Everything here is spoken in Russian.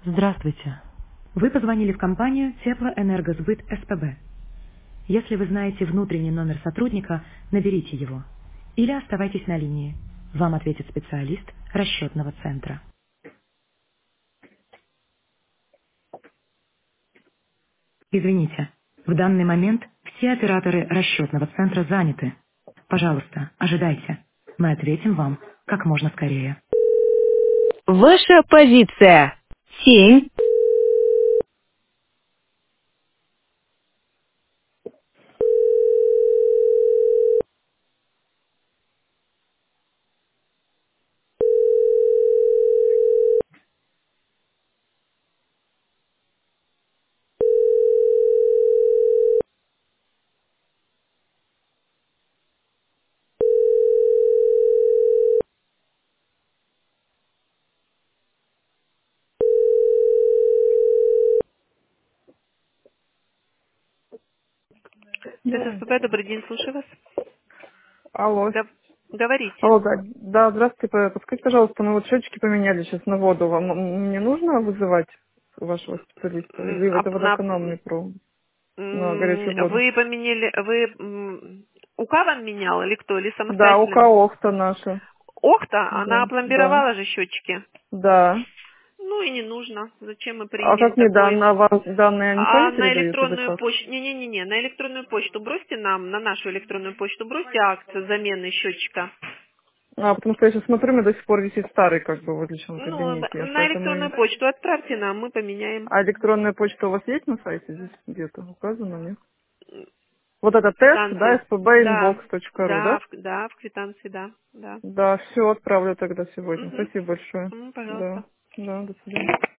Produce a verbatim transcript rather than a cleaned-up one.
Здравствуйте. Вы позвонили в компанию Теплоэнергосбыт СПБ. Если вы знаете внутренний номер сотрудника, наберите его. Или оставайтесь на линии. Вам ответит специалист расчетного центра. Извините, в данный момент все операторы расчетного центра заняты. Пожалуйста, ожидайте. Мы ответим вам как можно скорее. Ваша позиция. Семь. Да. ТССПБ, добрый день, слушаю вас. Алло. Гов- Говорите. Алло, да, да, здравствуйте. П- Подскажите, пожалуйста, мы вот счетчики поменяли сейчас на воду. Вам м, мне нужно вызывать вашего специалиста? М, Или а это п- на- водоэкономный про на м, горячую воду? Вы поменяли, вы м, УК вам менял или кто, или Да, у самостоятельно? Каохта наша. Охта, она Да, да, опломбировала же счетчики. да. Ну и не нужно. Зачем мы А применим как мне такой? данные, вас данные никто А не на передает или электронную как? почту, не-не-не, на электронную почту бросьте нам, на нашу электронную почту бросьте акцию замены счетчика. А, потому что я сейчас смотрю, у меня до сих пор висит старый как бы в личном Ну, кабинете, на поэтому... электронную и- почту отправьте нам, мы поменяем. А электронная почта у вас есть на сайте здесь где-то указано, нет? Вот это тест, да, Квитанции. Да, spbinbox.ru, да? да, в, да, в квитанции, да, да. Да, все, отправлю тогда сегодня. Угу. Спасибо большое. Ну, Да, пожалуйста. да, до свидания.